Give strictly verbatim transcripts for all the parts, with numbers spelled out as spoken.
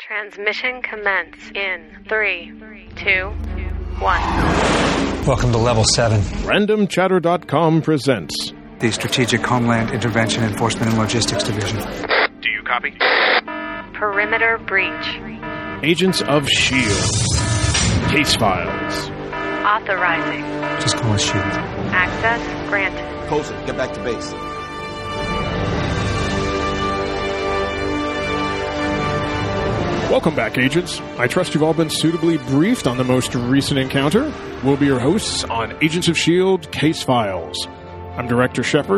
Transmission commence in three, two, one. Welcome to Level seven. Random Chatter dot com presents the Strategic Homeland Intervention Enforcement and Logistics Division. Do you copy? Perimeter breach. Agents of S H I E L D. Case files. Authorizing. Just call us S H I E L D. Access granted. Coulson, get back to base. Welcome back, agents. I trust you've all been suitably briefed on the most recent encounter. We'll be your hosts on Agents of S H I E L D Case Files. I'm Director Shepard.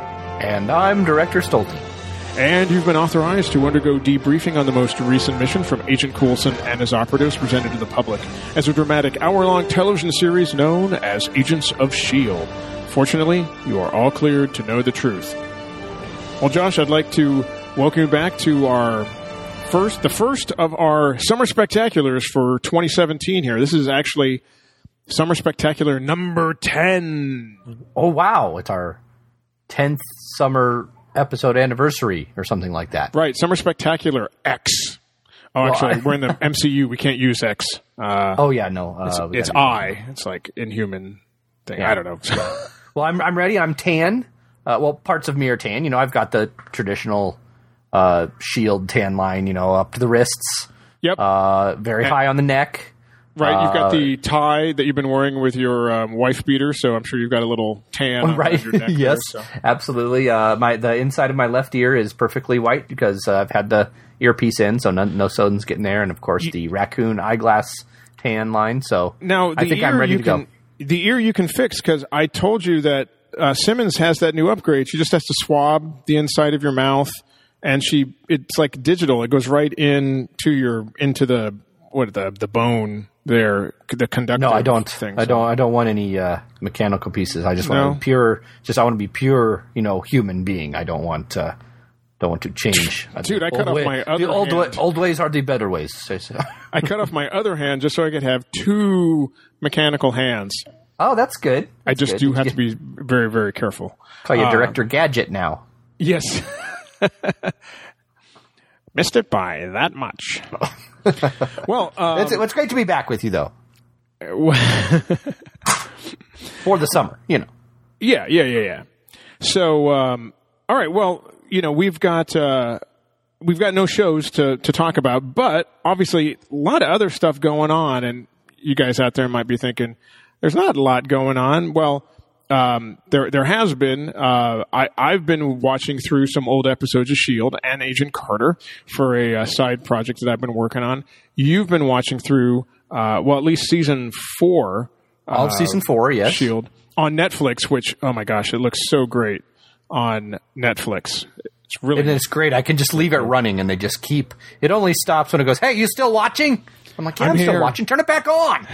And I'm Director Stolten. And you've been authorized to undergo debriefing on the most recent mission from Agent Coulson and his operatives presented to the public as a dramatic hour-long television series known as Agents of S H I E L D. Fortunately, you are all cleared to know the truth. Well, Josh, I'd like to welcome you back to our first, the first of our Summer Spectaculars for twenty seventeen here. This is actually Summer Spectacular number ten. Oh, wow. It's our tenth summer episode anniversary or something like that. Right. Summer Spectacular X. Oh, well, actually, I, we're in the M C U. We can't use X. Uh, oh, yeah, no. Uh, it's it's I. It's like inhuman thing. Yeah. I don't know. Well, I'm I'm ready. I'm tan. Uh, well, parts of me are tan. You know, I've got the traditional uh, shield tan line, you know, up to the wrists. Yep. Uh, very and, high on the neck. Right. You've got uh, the tie that you've been wearing with your um, wife beater, so I'm sure you've got a little tan on right. your neck. Yes, there, so. Absolutely. Uh, my the inside of my left ear is perfectly white because uh, I've had the earpiece in, so no, no sun's getting there, and of course you, the raccoon eyeglass tan line. So now I think I'm ready to can, go. The ear you can fix because I told you that uh, Simmons has that new upgrade. She just has to swab the inside of your mouth, and she it's like digital. It goes right into your into the what the the bone there, the conductive. No, I don't. Thing, I so. don't. I don't want any uh, mechanical pieces. I just want no? to pure. Just I want to be pure. You know, human being. I don't want. Uh, don't want to change. Dude, I cut off way, my other the old hand. Way, old ways are the better ways. So, so. I cut off my other hand just so I could have two mechanical hands. Oh, that's good. That's I just good. do have to be very, very careful. Call you uh, Director Gadget now. Yes. Missed it by that much. Well, um, it's, it's great to be back with you, though. For the summer, you know. Yeah, yeah, yeah, yeah. So, um, all right. Well, you know, we've got uh, we've got no shows to to talk about, but obviously a lot of other stuff going on, and you guys out there might be thinking, "There's not a lot going on." Well, um, there there has been. Uh, I I've been watching through some old episodes of S H I E L D and Agent Carter for a, a side project that I've been working on. You've been watching through, uh, well, at least season four. All of uh, season four, yes. S H I E L D on Netflix, which, oh my gosh, it looks so great on Netflix. It's really and it's great. I can just leave it running, and they just keep. It only stops when it goes, "Hey, you still watching?" I'm like, "Yeah, I'm, I'm still watching. Turn it back on."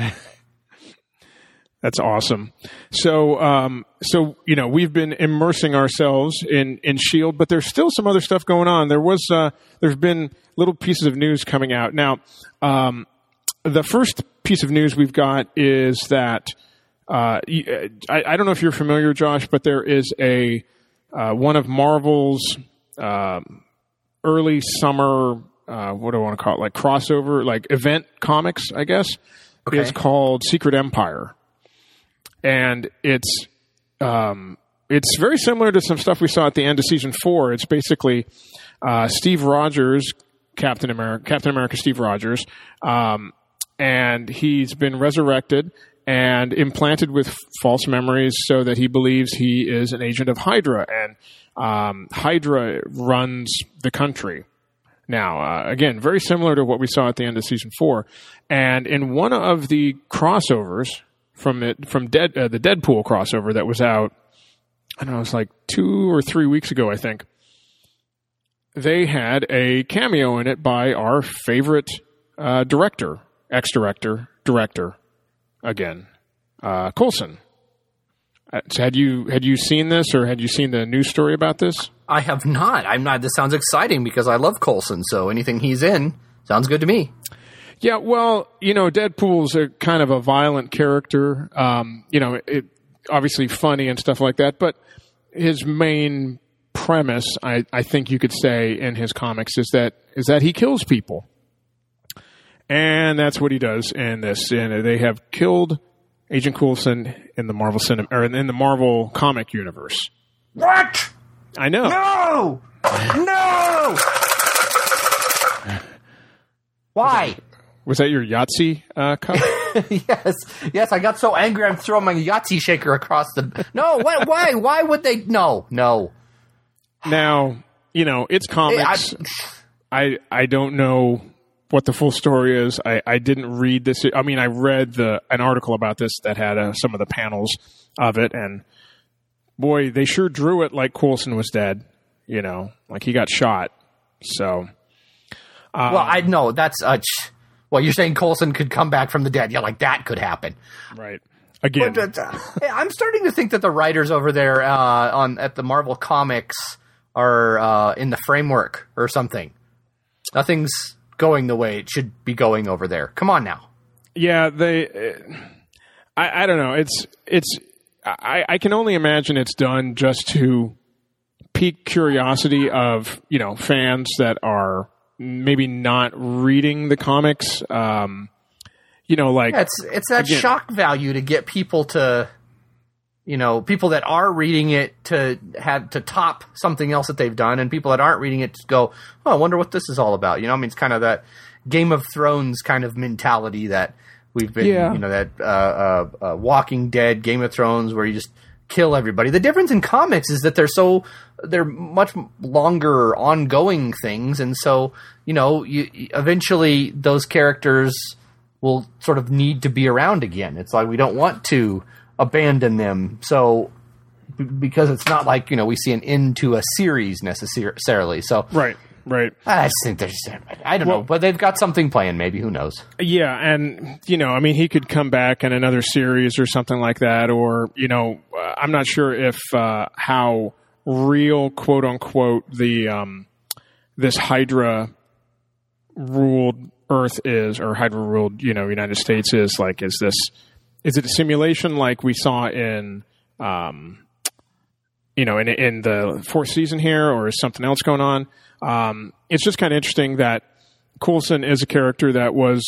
That's awesome. So, um, so you know, we've been immersing ourselves in, in S H I E L D, but there's still some other stuff going on. There was, uh, there's been little pieces of news coming out. Now, um, the first piece of news we've got is that uh, I, I don't know if you're familiar, Josh, but there is a uh, one of Marvel's um, early summer. Uh, what do I want to call it? Like crossover, like event comics, I guess. Okay. It's called Secret Empire. And it's um, it's very similar to some stuff we saw at the end of season four. It's basically uh, Steve Rogers, Captain America, Captain America, Steve Rogers, um, and he's been resurrected and implanted with f- false memories so that he believes he is an agent of Hydra, and um, Hydra runs the country. Now, uh, again, very similar to what we saw at the end of season four, and in one of the crossovers. From it, from Dead, uh, the Deadpool crossover that was out, I don't know, it was like two or three weeks ago, I think. They had a cameo in it by our favorite uh, director, ex-director, director, again, uh, Coulson. Uh, so had you had you seen this, or had you seen the news story about this? I have not. I'm not. This sounds exciting because I love Coulson. So anything he's in sounds good to me. Yeah, well, you know, Deadpool's a kind of a violent character. Um, you know, it, obviously funny and stuff like that, but his main premise, I, I think you could say, in his comics is that is that he kills people. And that's what he does in this. And they have killed Agent Coulson in the Marvel cinema or in the Marvel comic universe. What? I know. No! No! Why? Was that your Yahtzee uh, cup? yes, yes. I got so angry, I'm throwing my Yahtzee shaker across the. No, what? Why? Why would they? No, no. Now, you know it's comics. I, I I don't know what the full story is. I, I didn't read this. I mean, I read the an article about this that had uh, some of the panels of it, and boy, they sure drew it like Coulson was dead. You know, like he got shot. So, um, well, I know that's uh, well. You're saying Coulson could come back from the dead? Yeah, like that could happen, right? Again, but, uh, I'm starting to think that the writers over there uh, on at the Marvel Comics are uh, in the framework or something. Nothing's going the way it should be going over there. Come on now. Yeah, they. Uh, I I don't know. It's it's. I, I can only imagine it's done just to pique curiosity of, you know, fans that are maybe not reading the comics. Um, you know, like yeah, it's it's that again, shock value to get people to, you know, people that are reading it to have to top something else that they've done, and people that aren't reading it to go, oh, I wonder what this is all about. You know, I mean, it's kind of that Game of Thrones kind of mentality that we've been, yeah. you know, that uh, uh, uh, Walking Dead, Game of Thrones, where you just kill everybody. The difference in comics is that they're so they're much longer, ongoing things, and so you know, you, eventually those characters will sort of need to be around again. It's like we don't want to abandon them, so b- because it's not like, you know, we see an end to a series necessarily. So right. Right. I just think there's, I don't well, know, but they've got something planned, maybe, who knows? Yeah, and, you know, I mean, he could come back in another series or something like that, or, you know, uh, I'm not sure if, uh, how real, quote unquote, the, um, this Hydra ruled Earth is, or Hydra ruled, you know, United States is, like, is this, is it a simulation like we saw in, um, you know, in, in the fourth season here, or is something else going on? Um, it's just kind of interesting that Coulson is a character that was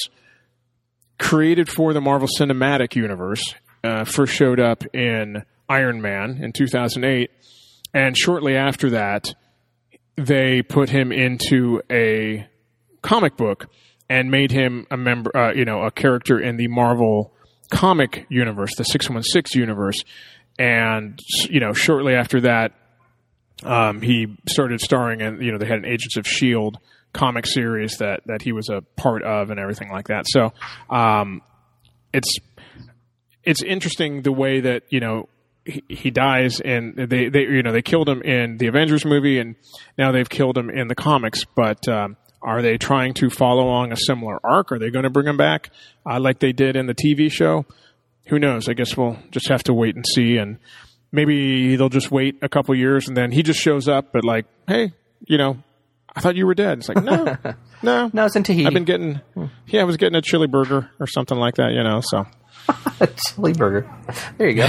created for the Marvel Cinematic Universe, uh, first showed up in Iron Man in two thousand eight, and shortly after that, they put him into a comic book and made him a member, uh, you know, a character in the Marvel comic universe, the six one six universe, and, you know, shortly after that, Um, he started starring in, you know, they had an Agents of S H I E L D comic series that, that he was a part of and everything like that. So, um, it's, it's interesting the way that, you know, he, he dies and they, they, you know, they killed him in the Avengers movie and now they've killed him in the comics, but, um, are they trying to follow along a similar arc? Are they going to bring him back, uh, like they did in the T V show? Who knows? I guess we'll just have to wait and see. And, maybe they'll just wait a couple years and then he just shows up, but like, hey, you know, I thought you were dead. It's like, no, no. No, it's in Tahiti. I've been getting, yeah, I was getting a chili burger or something like that, you know, so. A chili burger. There you go.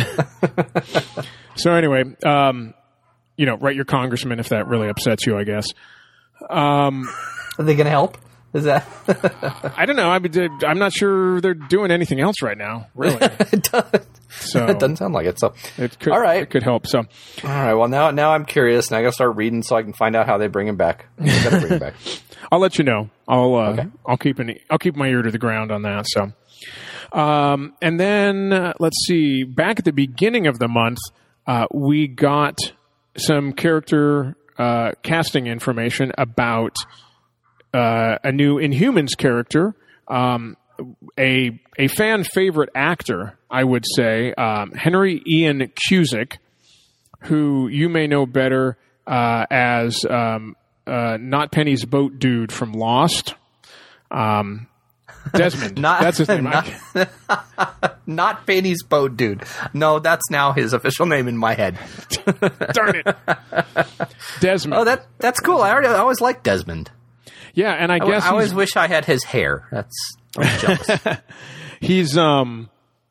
So anyway, um, you know, write your congressman if that really upsets you, I guess. Um, Are they going to help? Is that? I don't know. I mean, I'm not sure they're doing anything else right now, really. It does. So it doesn't sound like it. So it could, all right, it could help. So all right. Well, now now I'm curious, and I got to start reading so I can find out how they bring him back. Bring him back. I'll let you know. I'll uh, okay. I'll keep an I'll keep my ear to the ground on that. So, um, and then uh, let's see. Back at the beginning of the month, uh, we got some character uh, casting information about uh, a new Inhumans character. Um, a a fan favorite actor, I would say, um, Henry Ian Cusick, who you may know better uh, as um, uh, Not Penny's boat dude from Lost. Um, Desmond, not, that's his name. Not, not Penny's boat dude. No, that's now his official name in my head. Darn it, Desmond. Oh, that that's cool. I already I always liked Desmond. Yeah, and I, I guess I always wish I had his hair. That's I'm jealous. He's um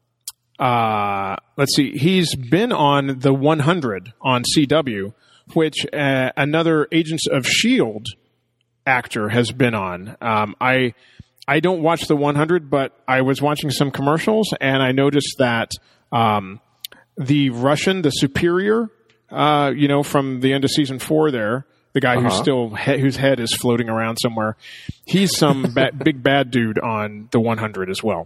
uh let's see, he's been on the one hundred on C W, which uh, another Agents of S H I E L D actor has been on. Um I I don't watch the one hundred, but I was watching some commercials, and I noticed that um, the Russian, the Superior, uh, you know, from the end of season four there, the guy Uh-huh. who's still he- whose head is floating around somewhere, he's some ba- big bad dude on the one hundred as well.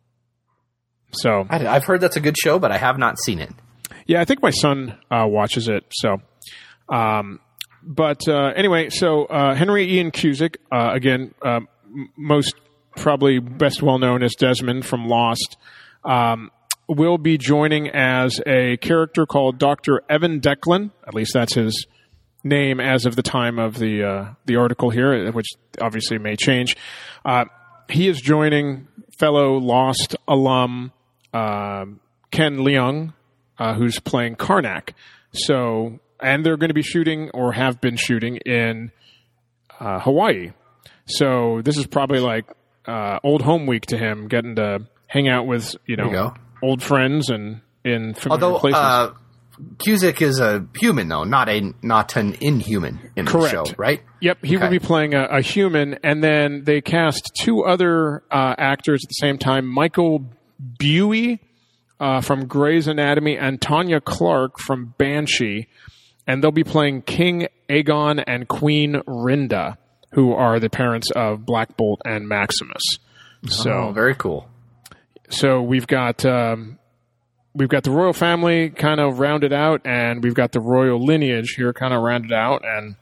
So I, I've heard that's a good show, but I have not seen it. yeah, I think my son uh, watches it. So, um, but uh, anyway, so uh, Henry Ian Cusick, uh, again, uh, m- most probably best well known as Desmond from Lost, um, will be joining as a character called Doctor Evan Declan. At least that's his name as of the time of the uh, the article here, which obviously may change. Uh, he is joining fellow Lost alum uh, Ken Leung, uh, who's playing Karnak. So, and they're going to be shooting or have been shooting in uh, Hawaii. So this is probably like uh, old home week to him, getting to hang out with you know There you go. old friends and in familiar Although places. uh, Cusick is a human, though, not a not an inhuman in Correct. the show, right? Yep, he will Okay. be playing a, a human, and then they cast two other uh, actors at the same time: Michael Buey uh, from Grey's Anatomy and Tanya Clark from Banshee, and they'll be playing King Aegon and Queen Rinda, who are the parents of Black Bolt and Maximus. So, Oh, very cool. so we've got um, we've got the royal family kind of rounded out, and we've got the royal lineage here kind of rounded out, and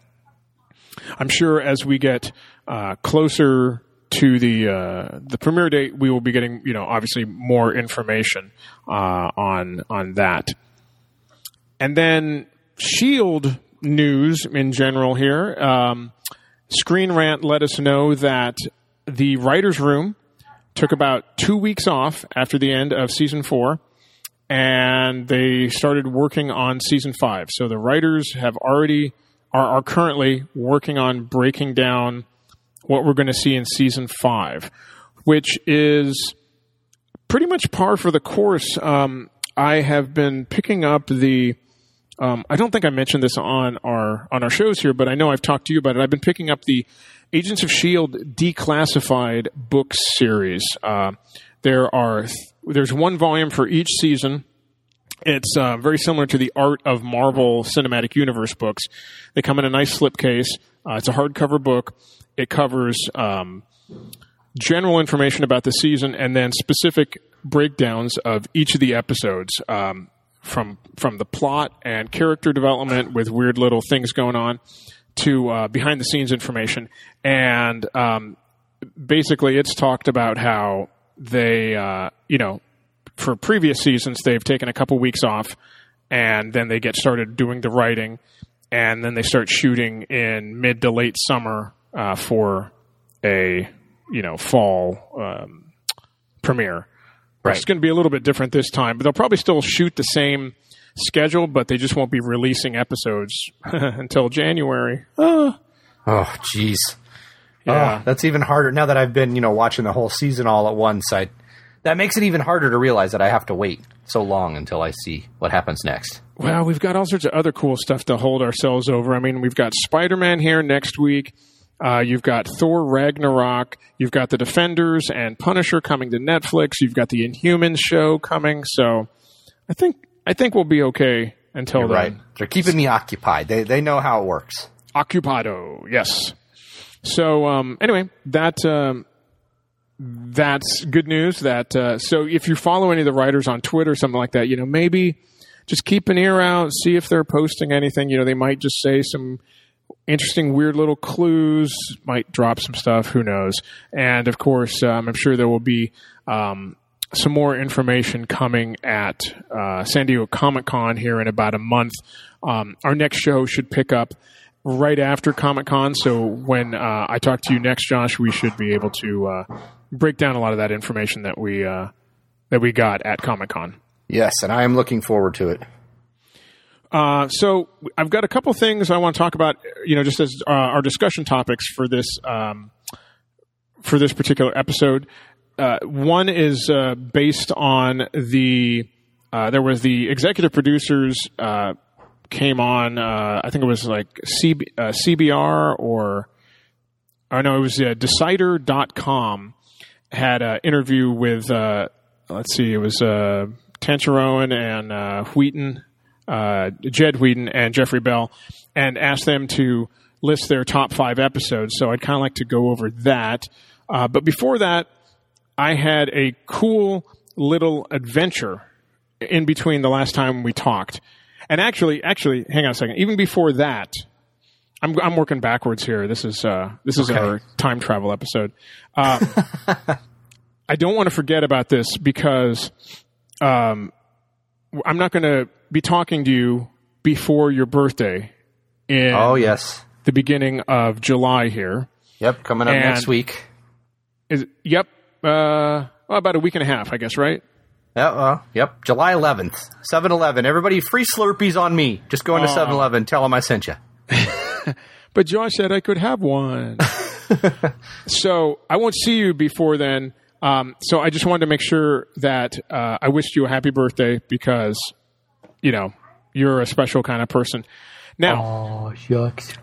I'm sure as we get uh, closer to the uh, the premiere date, we will be getting you know obviously more information uh, on on that, and then Shield news in general here. Um, Screen Rant let us know that the writers' room took about two weeks off after the end of season four, and they started working on season five. So the writers have already are, are currently working on breaking down what we're going to see in season five, which is pretty much par for the course. Um, I have been picking up the. Um, I don't think I mentioned this on our on our shows here, but I know I've talked to you about it. I've been picking up the Agents of S H I E L D Declassified books series. Uh, there are th- there's one volume for each season. It's uh, very similar to the Art of Marvel Cinematic Universe books. They come in a nice slipcase. Uh, it's a hardcover book. It covers um, general information about the season and then specific breakdowns of each of the episodes. Um, from from the plot and character development with weird little things going on to uh, behind the scenes information. And um, basically it's talked about how they, uh, you know, for previous seasons, they've taken a couple weeks off and then they get started doing the writing and then they start shooting in mid to late summer uh, for a, you know, fall um, premiere. Right. It's going to be a little bit different this time, but they'll probably still shoot the same schedule, but they just won't be releasing episodes until January. Oh, Oh, jeez. yeah. Oh, that's even harder now that I've been, you know, watching the whole season all at once. I, that makes it even harder to realize that I have to wait so long until I see what happens next. Well, we've got all sorts of other cool stuff to hold ourselves over. I mean, we've got Spider-Man here next week. Uh, you've got Thor Ragnarok. You've got The Defenders and Punisher coming to Netflix. You've got the Inhumans show coming. So I think I think we'll be okay until You're then. right. They're keeping me occupied. They they know how it works. Occupado, yes. So um, anyway, that um, that's good news. That uh, so if you follow any of the writers on Twitter or something like that, you know, maybe just keep an ear out, see if they're posting anything. You know, they might just say some interesting, weird little clues, might drop some stuff, who knows. And, of course, um, I'm sure there will be um, some more information coming at uh, San Diego Comic-Con here in about a month. Um, our next show should pick up right after Comic-Con, so when uh, I talk to you next, Josh, we should be able to uh, break down a lot of that information that we, uh, that we got at Comic-Con. Yes, and I am looking forward to it. Uh, so I've got a couple things I want to talk about, you know, just as uh, our discussion topics for this um, for this particular episode. Uh, one is uh, based on the uh, there was the executive producers uh, came on. Uh, I think it was like C B, uh, C B R or or no, it was uh, Decider dot com had an interview with, uh, let's see, it was uh, Tancherowen and uh, Wheaton, uh, Jed Wheaton and Jeffrey Bell, and asked them to list their top five episodes. So I'd kind of like to go over that. Uh, but before that, I had a cool little adventure in between the last time we talked. And actually, actually, hang on a second. Even before that, I'm I'm working backwards here. This is uh, this is Okay. our time travel episode. Uh, I don't want to forget about this because um, I'm not going to be talking to you before your birthday in Oh, yes. the beginning of July here. Yep, coming up And- next week. Is yep, uh, well, about a week and a half, I guess, right? Yeah, uh, yep, July eleventh, seven eleven. Everybody, free Slurpees on me. Just go into Aw. seven eleven, tell them I sent you. But Josh said I could have one. So I won't see you before then. Um, so I just wanted to make sure that uh, I wished you a happy birthday because, you know, you're a special kind of person. Now, Oh, shucks.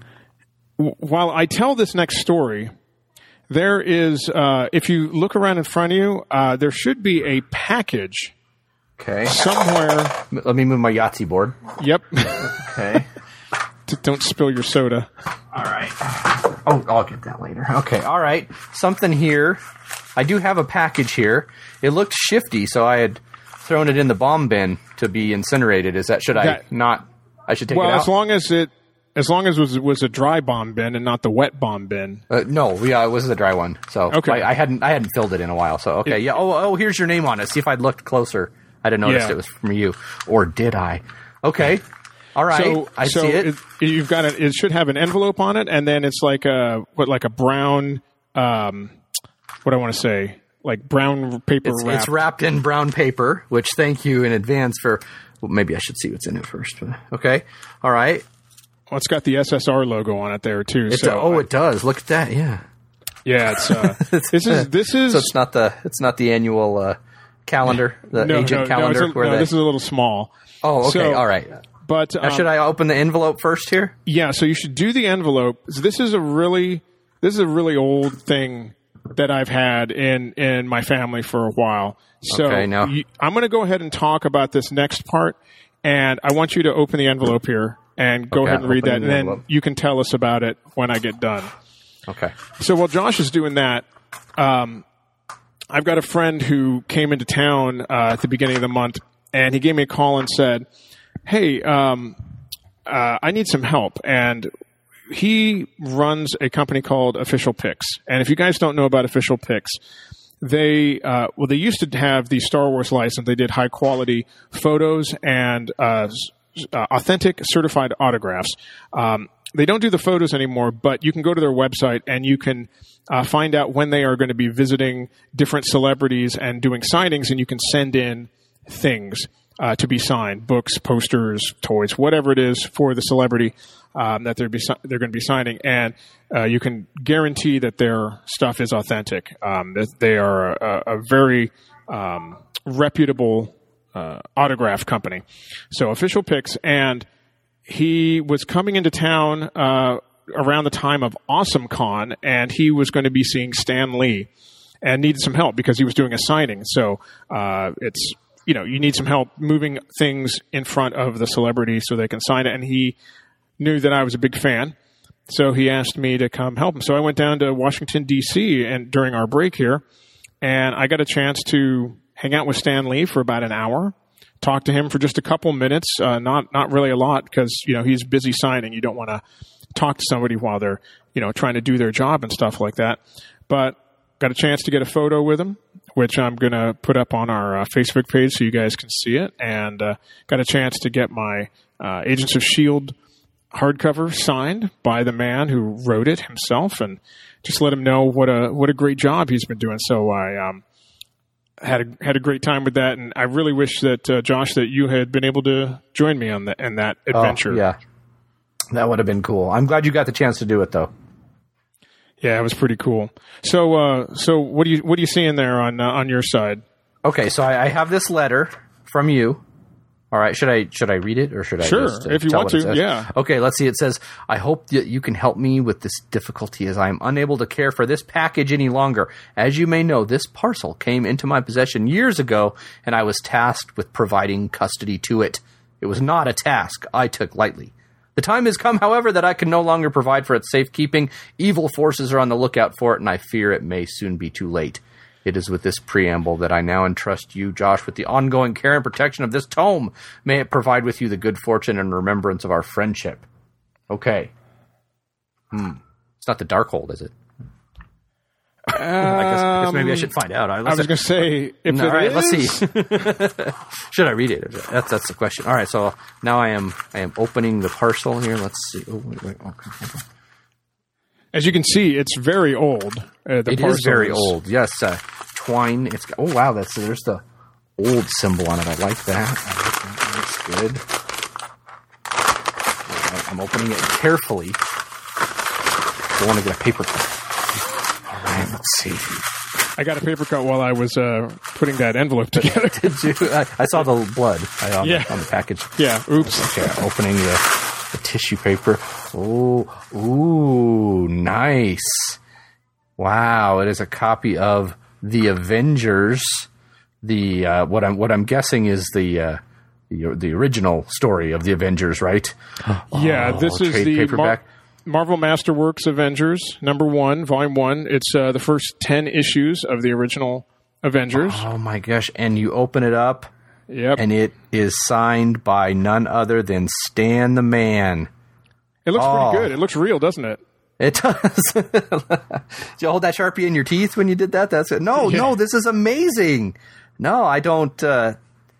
w- while I tell this next story, there is, uh, if you look around in front of you, uh, there should be a package Okay. somewhere. Let me move my Yahtzee board. Yep. Okay. D- Don't spill your soda. All right. Oh, I'll get that later. Okay. All right. Something here. I do have a package here. It looked shifty, so I had thrown it in the bomb bin to be incinerated. Is that should I That- not? I should take Well, it out. as long as it, as long as it was, was a dry bomb bin and not the wet bomb bin. Uh, no, yeah, it was the dry one. So Okay. I, I hadn't I hadn't filled it in a while. So okay, It- yeah. Oh, oh, here's your name on it. See if I'd looked closer. I'd have noticed Yeah. it was from you, or did I? Okay, all right. So, I so see it. it, you've got a, it should have an envelope on it, and then it's like a what, like a brown, um, what do I want to say, like brown paper It's, wrap. it's wrapped in brown paper. Which thank you in advance for. Well, maybe I should see what's in it first. but- Okay, all right. Well, it's got the S S R logo on it there too. It's so a, oh, it does. Look at that. Yeah. yeah, it's uh, this is this is So it's not the it's not the annual uh, calendar, the no, agent no, calendar. No, it's a, where no they, this is a little small. oh, okay, So- all right. But Now, um, should I open the envelope first here? Yeah, so you should do the envelope. This is a really this is a really old thing that I've had in in my family for a while. So Okay, now- you, I'm going to go ahead and talk about this next part, and I want you to open the envelope here and go Okay, ahead and read that, opening and the then envelope. you can tell us about it when I get done. Okay. So while Josh is doing that, um, I've got a friend who came into town uh, at the beginning of the month, and he gave me a call and said, "Hey, um, uh, I need some help." And he runs a company called Official Pics. And if you guys don't know about Official Pics, they uh, well, they used to have the Star Wars license. They did high quality photos and uh, s- uh, authentic certified autographs. Um, they don't do the photos anymore, but you can go to their website and you can uh, find out when they are going to be visiting different celebrities and doing signings, and you can send in things uh, to be signed, books, posters, toys, whatever it is for the celebrity um, that they're, be, they're going to be signing. And uh, you can guarantee that their stuff is authentic, um, that they are a, a very um, reputable uh, autograph company. So Official Pics, and he was coming into town uh, around the time of AwesomeCon, and he was going to be seeing Stan Lee and needed some help because he was doing a signing. So uh, it's, you know, you need some help moving things in front of the celebrity so they can sign it. And he knew that I was a big fan, so he asked me to come help him. So I went down to Washington, D C and during our break here, and I got a chance to hang out with Stan Lee for about an hour, talk to him for just a couple minutes, uh, not not really a lot because, you know, he's busy signing. You don't want to talk to somebody while they're, you know, trying to do their job and stuff like that. But got a chance to get a photo with him, which I'm going to put up on our uh, Facebook page so you guys can see it. And uh, got a chance to get my uh, Agents of S H I E L D hardcover signed by the man who wrote it himself, and just let him know what a what a great job he's been doing. So I um, had a, had a great time with that, and I really wish that uh, Josh, that you had been able to join me on the, in that adventure. Oh, yeah, that would have been cool. I'm glad you got the chance to do it, though. Yeah, it was pretty cool. So, uh, so what do you what are you seeing there on uh, on your side? Okay, so I, I have this letter from you. All right, should I should I read it or should I Sure, just, uh, if you tell want what it to, says? yeah. Okay, let's see. It says, I hope that you can help me with this difficulty as I am unable to care for this package any longer. As you may know, this parcel came into my possession years ago, and I was tasked with providing custody to it. It was not a task I took lightly. The time has come, however, that I can no longer provide for its safekeeping. Evil forces are on the lookout for it, and I fear it may soon be too late. It is with this preamble that I now entrust you, Josh, with the ongoing care and protection of this tome. May it provide with you the good fortune and remembrance of our friendship. Okay. Hmm. It's not the Darkhold, is it? Um, I, guess, I guess maybe I should find out. All right, I was going to say, if All it right, is, let's see. Should I read it? That's that's the question. All right, so now I am I am opening the parcel here. Let's see. Oh, wait, wait. Okay, hold on. as you can see, it's very old. Uh, the It is very old. Yes, uh, twine. It's got, oh wow, that's there's the old symbol on it. I like that. I like that. That looks good. I'm opening it carefully. I want to get a paper cut. All right, let's see. I got a paper cut while I was uh, putting that envelope together. Did you? I, I saw the blood I, on, Yeah. the, on the package. Yeah, oops. Okay, opening the, the tissue paper. Oh, ooh, nice. Wow, it is a copy of The Avengers. The uh, what I'm what I'm guessing is the uh, the, the original story of the Avengers, right? Yeah, Oh, this is trade the Mar- paperback. Marvel Masterworks Avengers, number one, volume one. It's uh, the first ten issues of the original Avengers. Oh my gosh! And you open it up, Yep. and it is signed by none other than Stan the Man. It looks Oh. pretty good. It looks real, doesn't it? It does. Did you hold that Sharpie in your teeth when you did that? That's it. No, Yeah. no, this is amazing. No, I don't uh,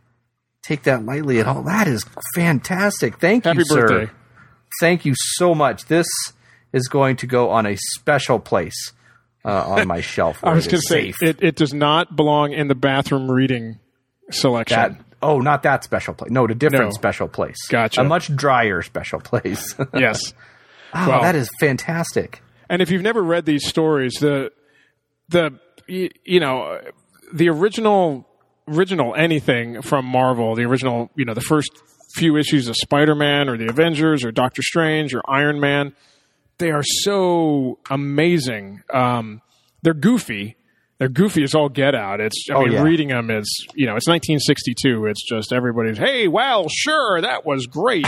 take that lightly at all. That is fantastic. Thank Happy you, sir. birthday. Thank you so much. This is going to go on a special place uh, on my shelf. I where was it going is to say, safe. it, it does not belong in the bathroom reading selection. That, oh, not that special place. No, the different No. special place. Gotcha. A much drier special place. Yes. Oh, Well- that is fantastic. And if you've never read these stories, the the y- you know the original original anything from Marvel, the original you know the first few issues of Spider-Man or the Avengers or Doctor Strange or Iron Man, they are so amazing. Um, they're goofy. They're goofy as all get out. It's I Oh, mean yeah. reading them is you know it's nineteen sixty-two. It's just everybody's hey well sure that was great,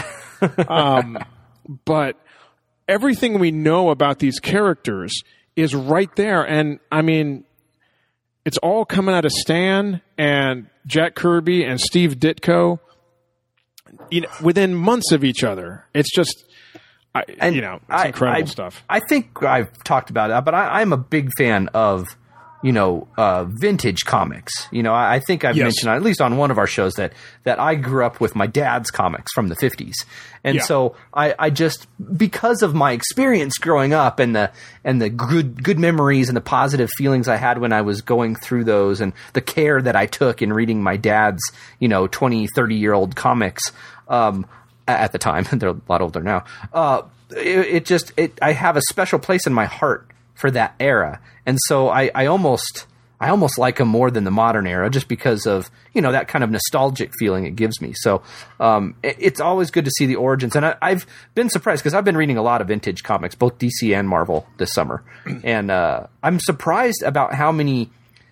um, but. Everything we know about these characters is right there. And I mean, it's all coming out of Stan and Jack Kirby and Steve Ditko, you know, within months of each other. It's just, I, And you know, it's I- incredible I- stuff. I think I've talked about it, but I, I'm a big fan of, you know, uh, vintage comics. You know, I, I think I've Yes. mentioned, at least on one of our shows, that that I grew up with my dad's comics from the fifties. And Yeah. so I, I just, because of my experience growing up and the and the good good memories and the positive feelings I had when I was going through those and the care that I took in reading my dad's, you know, twenty, thirty-year-old comics um, at the time. They're a lot older now. Uh, it, it just, it, I have a special place in my heart for that era. And so I, I almost I almost like them more than the modern era just because of, you know, that kind of nostalgic feeling it gives me. So um, it, it's always good to see the origins. And I, I've been surprised because I've been reading a lot of vintage comics, both D C and Marvel this summer. And uh, I'm surprised about how many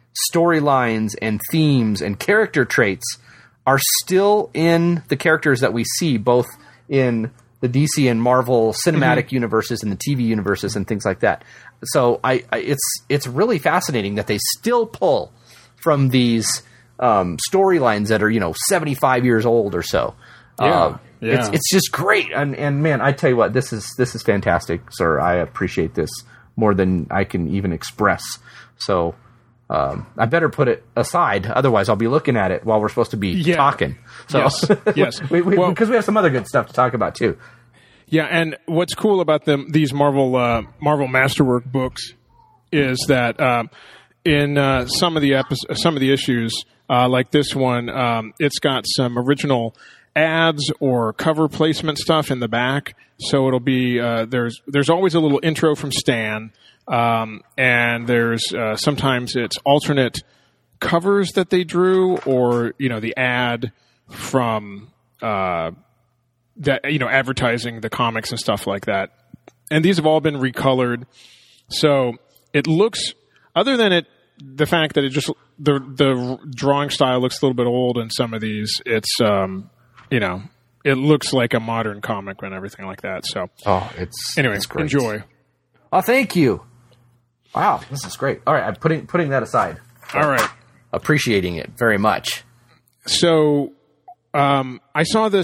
storylines and themes and character traits are still in the characters that we see, both in the D C and Marvel cinematic Mm-hmm. universes and the T V universes and things like that. So I, I it's it's really fascinating that they still pull from these um, storylines that are, you know, seventy-five years old or so. Yeah, Uh, yeah. It's it's just great. And and man, I tell you what, this is this is fantastic, sir. I appreciate this more than I can even express. So um, I better put it aside, otherwise I'll be looking at it while we're supposed to be Yeah. talking. So Yes, yes. we, we, Well- because we have some other good stuff to talk about too. Yeah, and what's cool about them these Marvel uh, Marvel Masterwork books is that um, in uh, some of the epi- some of the issues, uh, like this one, um, it's got some original ads or cover placement stuff in the back. So it'll be uh, there's there's always a little intro from Stan, um, and there's uh, sometimes it's alternate covers that they drew, or you know the ad from uh, that you know advertising the comics and stuff like that. And these have all been recolored, so it looks. Other than it, the fact that it just the the drawing style looks a little bit old in some of these. It's um, you know, it looks like a modern comic and everything like that. So, oh, it's anyway, it's great. Enjoy. Oh, thank you. Wow, this is great. All right, I'm putting putting that aside. All right, appreciating it very much. So, um, I saw this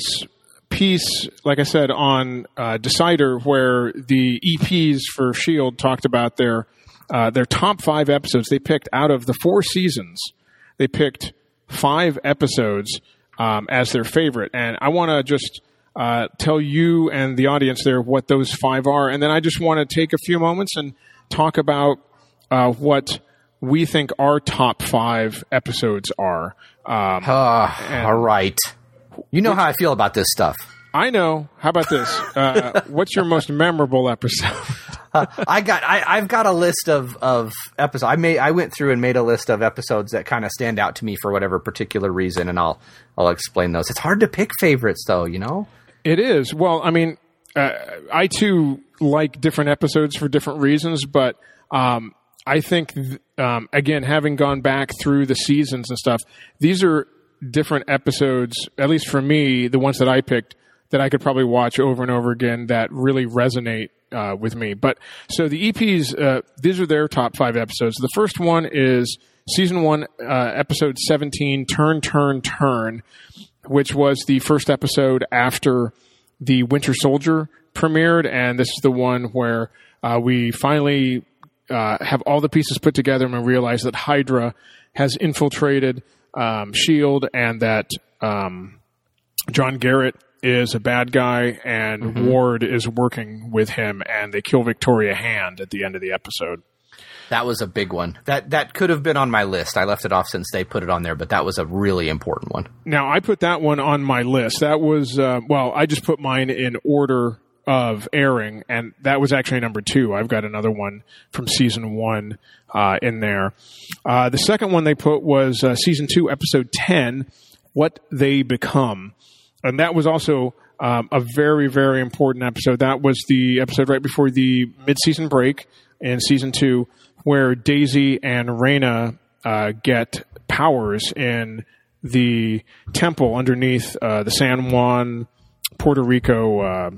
piece, like I said, on uh, Decider, where the E Ps for S H I E L D talked about their uh, their top five episodes. They picked out of the four seasons. They picked five episodes um, as their favorite, and I want to just uh, tell you and the audience there what those five are, and then I just want to take a few moments and talk about uh, what we think our top five episodes are. Um, uh, all right. You know which, how I feel about this stuff. I know. How about this? Uh, what's your most memorable episode? uh, I got. I, I've got a list of, of episodes. I made. I went through and made a list of episodes that kind of stand out to me for whatever particular reason, and I'll I'll explain those. It's hard to pick favorites, though. You know, it is. Well, I mean, uh, I too like different episodes for different reasons, but um, I think th- um, again, having gone back through the seasons and stuff, these are different episodes, at least for me, the ones that I picked, that I could probably watch over and over again that really resonate uh, with me. But so the E Ps, uh, these are their top five episodes. The first one is season one, uh, episode seventeen, Turn, Turn, Turn, which was the first episode after the Winter Soldier premiered. And this is the one where uh, we finally uh, have all the pieces put together and we realize that Hydra has infiltrated Um, S H I E L D, and that um, John Garrett is a bad guy, and mm-hmm. Ward is working with him, and they kill Victoria Hand at the end of the episode. That was a big one. That that could have been on my list. I left it off since they put it on there, but that was a really important one. Now, I put that one on my list. That was, uh, well, I just put mine in order of airing, and that was actually number two. I've got another one from season one uh, in there. Uh, the second one they put was uh, season two, episode ten, What They Become. And that was also um, a very, very important episode. That was the episode right before the mid-season break in season two, where Daisy and Raina uh, get powers in the temple underneath uh, the San Juan, Puerto Rico uh,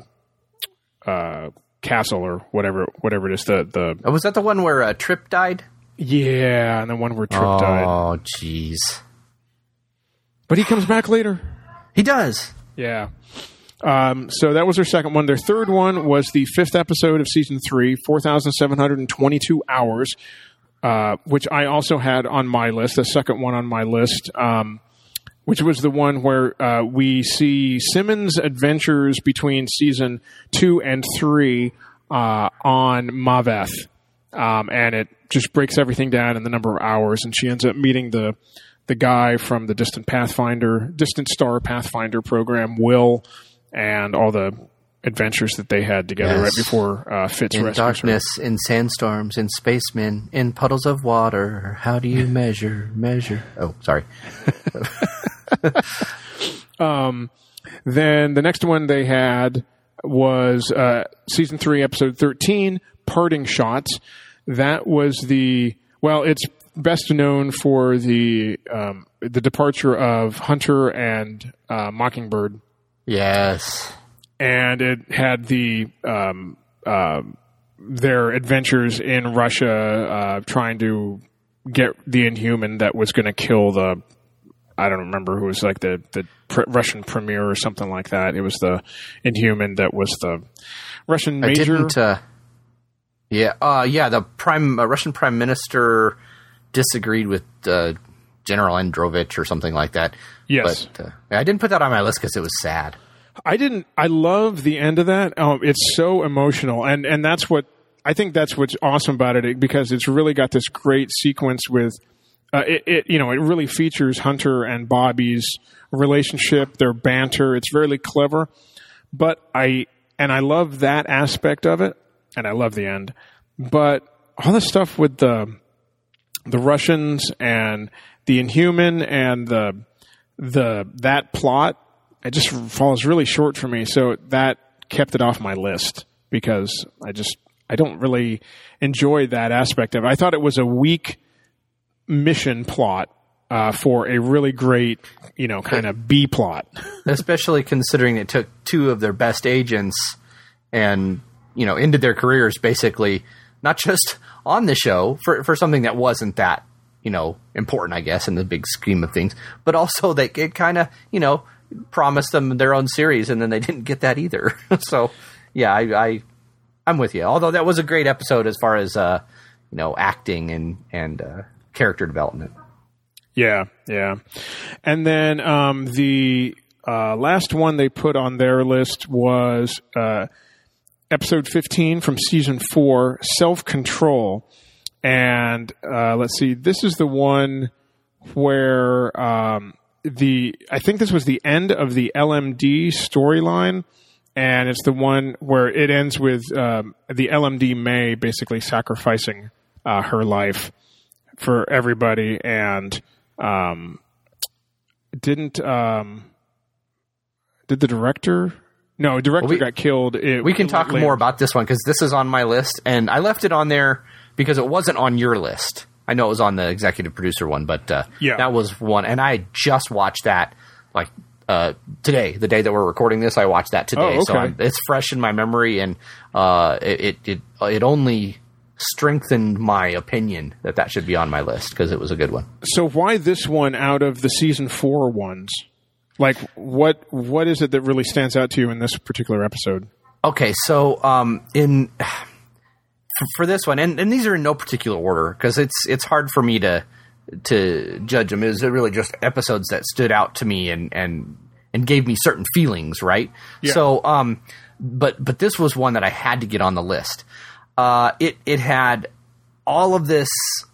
uh, castle, or whatever whatever it is. The, the oh, was that the one where uh, Trip died? Yeah, and the one where Trip oh, died. Oh, jeez. But he comes back later. He does. Yeah. Um, so that was their second one. Their third one was the fifth episode of season three, four thousand seven hundred twenty-two hours, uh, which I also had on my list, the second one on my list, um, which was the one where uh, we see Simmons' adventures between season two and three uh, on Maveth. Um, and it just breaks everything down in the number of hours, and she ends up meeting the the guy from the Distant Pathfinder, Distant Star Pathfinder program, Will, and all the adventures that they had together yes. right before uh, Fitz in rescues darkness, her. In sandstorms, in spacemen, in puddles of water. How do you measure, measure? Oh, sorry. um, then the next one they had was uh, season three, episode thirteen, Parting Shots. That was the, well, it's best known for the um, the departure of Hunter and uh, Mockingbird. Yes. And it had the um, uh, their adventures in Russia uh, trying to get the Inhuman that was going to kill the, I don't remember who was like the, the pr- Russian premier or something like that. It was the Inhuman that was the Russian major. I didn't, uh, yeah, uh, yeah, the prime uh, Russian prime minister disagreed with uh, General Androvich or something like that. Yes. But uh, I didn't put that on my list because it was sad. I didn't. I love the end of that. Um, it's so emotional, and and that's what I think. That's what's awesome about it, because it's really got this great sequence with uh, it, it. You know, it really features Hunter and Bobby's relationship, their banter. It's very clever, but I and I love that aspect of it, and I love the end. But all the stuff with the the Russians and the Inhuman and the the that plot it just falls really short for me. So that kept it off my list because I just I don't really enjoy that aspect of it. I thought it was a weak mission plot uh, for a really great, you know, kind of B plot. Especially considering it took two of their best agents and, you know, ended their careers basically not just on the show for for something that wasn't that, you know, important, I guess, in the big scheme of things, but also they it kind of, you know, promised them their own series and then they didn't get that either. So, yeah, I, I I'm with you. Although that was a great episode as far as uh, you know, acting and and uh, character development. Yeah, yeah. And then um, the uh, last one they put on their list was uh, episode fifteen from season four, Self-Control. And uh, let's see, this is the one where um, the I think this was the end of the L M D storyline. And it's the one where it ends with um, the L M D May basically sacrificing uh, her life for everybody, and um, didn't um, did the director? No, director well, we, got killed. It, we can talk later. more about this one because this is on my list, and I left it on there because it wasn't on your list. I know it was on the executive producer one, but uh, yeah. that was one, and I just watched that like. Uh, today, the day that we're recording this, I watched that today, oh, okay. so I'm, it's fresh in my memory, and uh, it, it it it only strengthened my opinion that that should be on my list because it was a good one. So, why this one out of the season four ones? Like, what what is it that really stands out to you in this particular episode? Okay, so um, in for this one, and, and these are in no particular order because it's it's hard for me to. to judge them. It was really just episodes that stood out to me and, and, and gave me certain feelings. Right. Yeah. So, um, but, but this was one that I had to get on the list. Uh, it, it had all of this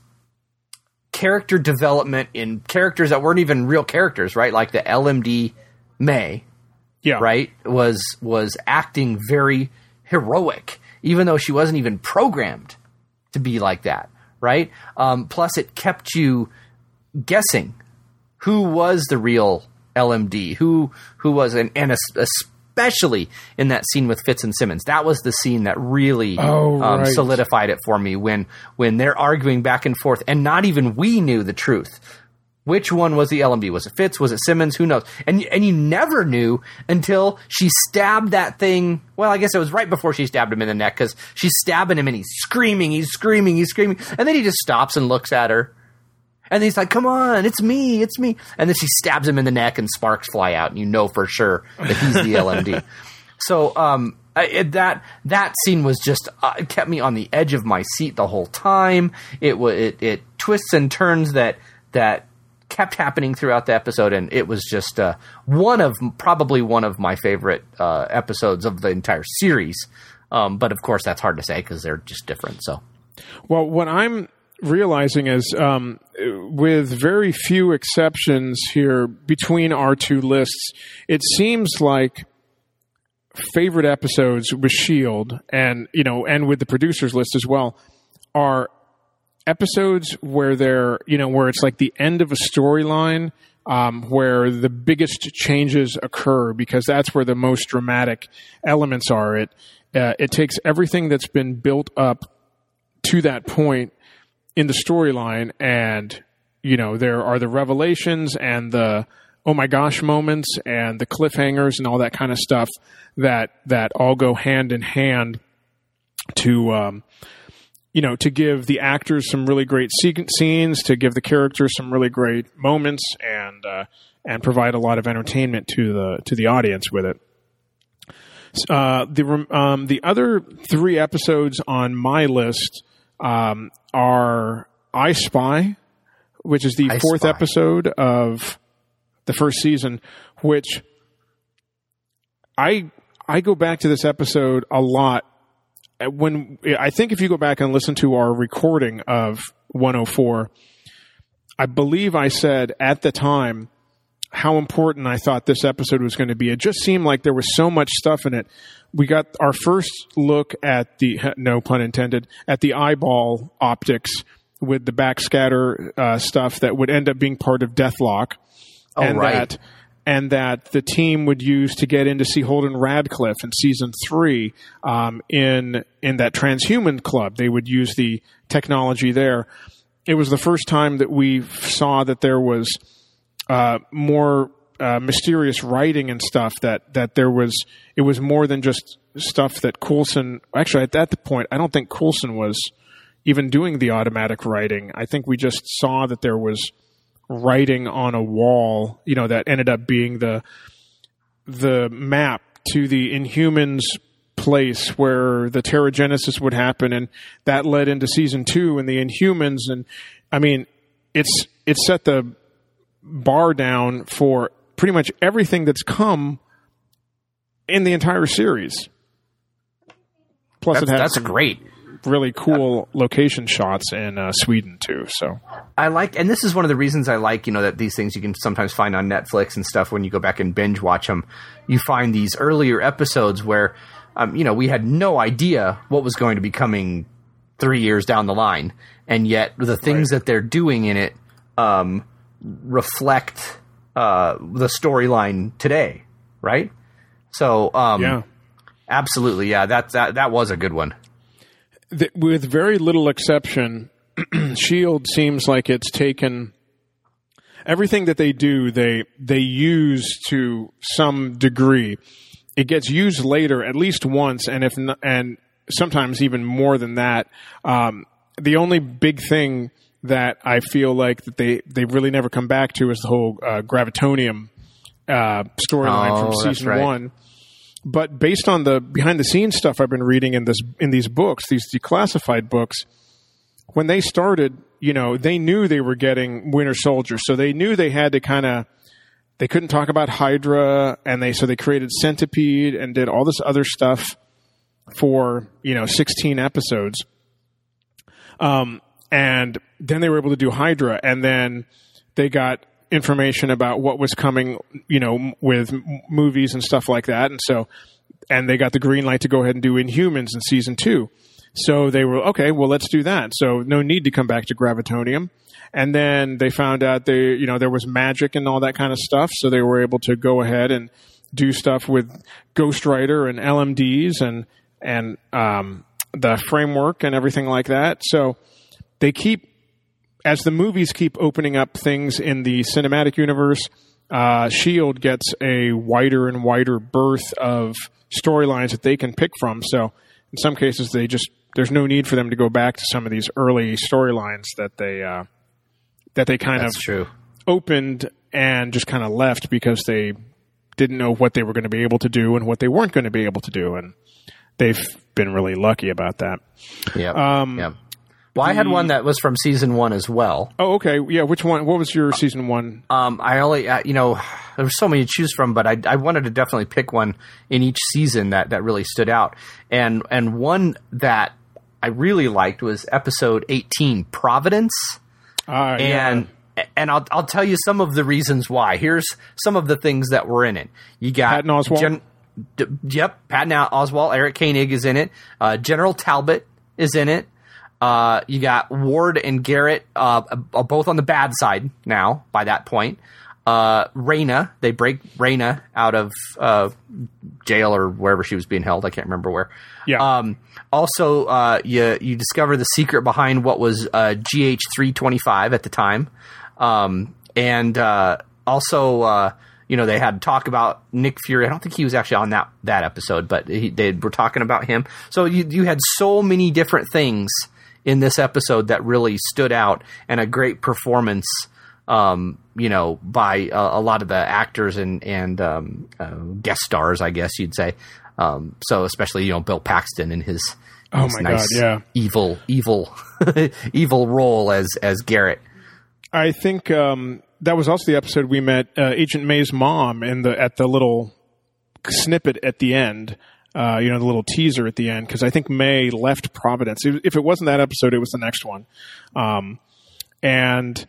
character development in characters that weren't even real characters, right? Like the L M D May, yeah. right. Was, was acting very heroic, even though she wasn't even programmed to be like that. Right. Um, plus, it kept you guessing who was the real L M D, who who was, and, and especially in that scene with Fitz and Simmons. That was the scene that really oh, um, right. solidified it for me when when they're arguing back and forth, and not even we knew the truth. Which one was the L M D? Was it Fitz? Was it Simmons? Who knows? And and you never knew until she stabbed that thing. Well, I guess it was right before she stabbed him in the neck because she's stabbing him and he's screaming, he's screaming, he's screaming. And then he just stops and looks at her. And he's like, come on, it's me, it's me. And then she stabs him in the neck and sparks fly out. And you know for sure that he's the L M D. So um, I, it, that that scene was just uh, it kept me on the edge of my seat the whole time. It was it, it twists and turns that that. kept happening throughout the episode, and it was just uh, one of probably one of my favorite uh, episodes of the entire series. Um, but of course, that's hard to say because they're just different. So, well, what I'm realizing is, um, with very few exceptions here between our two lists, it seems like favorite episodes with S H I E L D and you know, and with the producers list as well are episodes where they're, you know, where it's like the end of a storyline, um, where the biggest changes occur because that's where the most dramatic elements are. It, uh, it takes everything that's been built up to that point in the storyline and, you know, there are the revelations and the, oh my gosh moments and the cliffhangers and all that kind of stuff that, that all go hand in hand to, um, you know, to give the actors some really great scenes, to give the characters some really great moments, and uh, and provide a lot of entertainment to the to the audience with it. Uh, the um, the other three episodes on my list um, are I Spy, which is the I fourth Spy. episode of the first season, which I I go back to this episode a lot. When I think if you go back and listen to our recording of one oh four, I believe I said at the time how important I thought this episode was going to be. It just seemed like there was so much stuff in it. We got our first look at the, no pun intended, at the eyeball optics with the backscatter uh, stuff that would end up being part of Deathlock. Oh, and right. that and that the team would use to get in to see Holden Radcliffe in season three um, in in that transhuman club. They would use the technology there. It was the first time that we saw that there was uh, more uh, mysterious writing and stuff, that, that there was, it was more than just stuff that Coulson, actually at that point, I don't think Coulson was even doing the automatic writing. I think we just saw that there was writing on a wall, you know, that ended up being the the map to the Inhumans place where the Terrigenesis would happen, and that led into season two and the Inhumans. And I mean, it's it set the bar down for pretty much everything that's come in the entire series. Plus, that's, it had that's some great. really cool location shots in uh, Sweden too. So I like, and this is one of the reasons I like, you know, that these things you can sometimes find on Netflix and stuff when you go back and binge watch them. You find these earlier episodes where, um, you know, we had no idea what was going to be coming three years down the line, and yet the things right. that they're doing in it um, reflect uh, the storyline today, right? So, um, yeah, absolutely, yeah, that that that was a good one. The, with very little exception, S H I E L D seems like it's taken everything that they do, they they use to some degree. It gets used later, at least once, and if not, and sometimes even more than that. Um, the only big thing that I feel like that they, they really never come back to is the whole uh, Gravitonium uh, storyline oh, from season right. one. But based on the behind the scenes stuff I've been reading in this in these books, these declassified books, when they started, you know, they knew they were getting Winter Soldier, so they knew they had to kind of they couldn't talk about Hydra, and they so they created Centipede and did all this other stuff for, you know, sixteen episodes. Um, and then they were able to do Hydra, and then they got information about what was coming, you know, with m- movies and stuff like that. And so, and they got the green light to go ahead and do Inhumans in season two. So they were, okay, well, let's do that. So no need to come back to Gravitonium. And then they found out they, you know, there was magic and all that kind of stuff. So they were able to go ahead and do stuff with Ghost Rider and L M Ds and, and, um, the framework and everything like that. So they keep, as the movies keep opening up things in the cinematic universe, uh, S H I E L D gets a wider and wider berth of storylines that they can pick from. So in some cases, they just there's no need for them to go back to some of these early storylines that they uh, that they kind That's of true. opened and just kind of left because they didn't know what they were going to be able to do and what they weren't going to be able to do, and they've been really lucky about that. Yeah. Um, yeah. Well, I had one that was from season one as well. Oh, okay. Yeah, which one? What was your season one? Um, I only, uh, you know, there were so many to choose from, but I, I wanted to definitely pick one in each season that, that really stood out. And and one that I really liked was episode eighteen, Providence. Uh, and yeah. and I'll I'll tell you some of the reasons why. Here's some of the things that were in it. You got Patton Oswalt. Gen- d- yep, Patton Oswalt. Eric Koenig is in it. Uh, General Talbot is in it. Uh, you got Ward and Garrett, uh, uh, both on the bad side now by that point. Uh, Raina, they break Raina out of, uh, jail or wherever she was being held. I can't remember where. Yeah. Um, also, uh, you, you discover the secret behind what was, uh, G H three twenty-five at the time. Um, and, uh, also, uh, you know, they had talk about Nick Fury. I don't think he was actually on that, that episode, but he, they were talking about him. So you, you had so many different things in this episode that really stood out, and a great performance, um, you know, by a, a lot of the actors and, and um, uh, guest stars, I guess you'd say. Um, so especially, you know, Bill Paxton in his, Oh his my nice God, yeah. evil, evil, evil role as, as Garrett. I think um, that was also the episode we met uh, Agent May's mom in the at the little snippet at the end. Uh, you know, the little teaser at the end, because I think May left Providence. If it wasn't that episode, it was the next one. Um, and